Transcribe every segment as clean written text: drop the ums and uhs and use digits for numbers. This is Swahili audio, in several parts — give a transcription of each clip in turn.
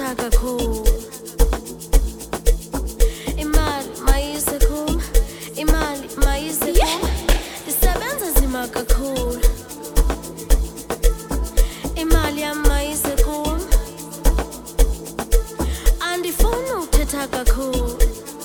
uthetha kakhulu. Imali mayize kum, imali mayize kum, ndisebenza nzima kakhulu. Imali yam mayize kum, andifuni uthetha kakhulu.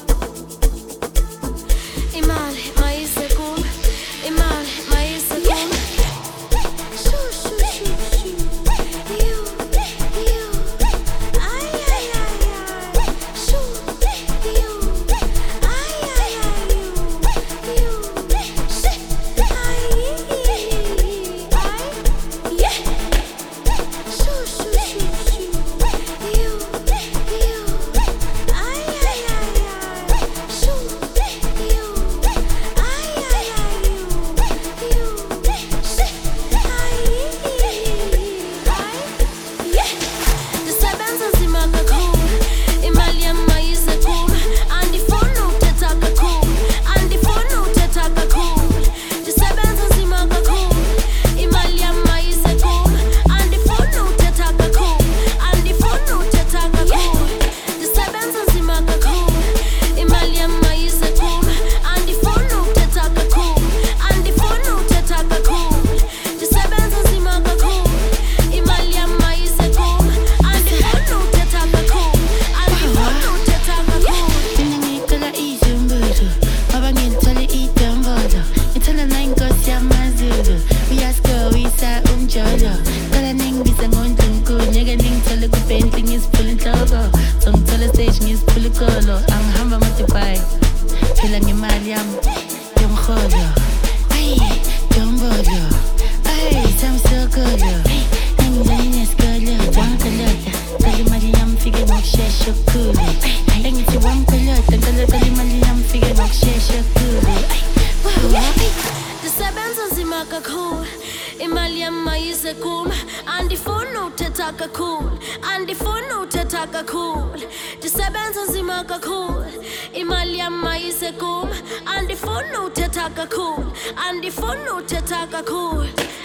Imali mayize kum, imali mayize kum. Shoo, shoo, shoo, shoo. You, you. Ay, ay, ay, ay. Shoo, you. Ay, ay, ay, you. Shit. Ay, ay. Yeah. Shoo, shoo, shoo, shoo. You, you. Ay, ay, ay, ay. Shoo, you. Ay, ay, ay, you. Shit. Ay, yeah. Ndisebenza nzima kakhulu, imali yam mayize kum, andifuni uthetha kakhulu, andifuni uthetha kakhulu. Ndisebenza nzima kakhulu, imali yam mayize kum, andifuni uthetha kakhulu, andifuni uthetha kakhulu. Ndisebenza nzima kakhulu, imali yam mayize kum, andifuni uthetha kakhulu, andifuni uthetha kakhulu. Ndisebenza nzima kakhulu, imali yam mayize kum, andifuni uthetha kakhulu, andifuni uthetha kakhulu. Mina ngicela izimbuzo, ngoba ngithole idombolo. Ngithole nayinkosi yamaZulu, uyasikhowisa umjolo. Cela ningibize ngoNdlunkulu, ngeke ningithole kuBentley ngiziphule inhloko. Ngithole stage ngiziphule ikolo, angihamba ama-Dubai, phela ngemali yami yomrholo. Ay, dombolo, ay, samsokolo. Engizani nesikolo, wankolota, cela imali yami ifike ngokushesha okukhulu. Engithi wankolota, cela imali yami ifike ngokushesha okukhulu. Wow, ay. Ndisebenza nzima kakhulu, imali yam mayize kum, andifuni uthetha kakhulu, andifuni uthetha kakhulu. Ndisebenza nzima kakhulu, imali yam mayize kum, andifuni uthetha kakhulu, andifuni uthetha kakhulu.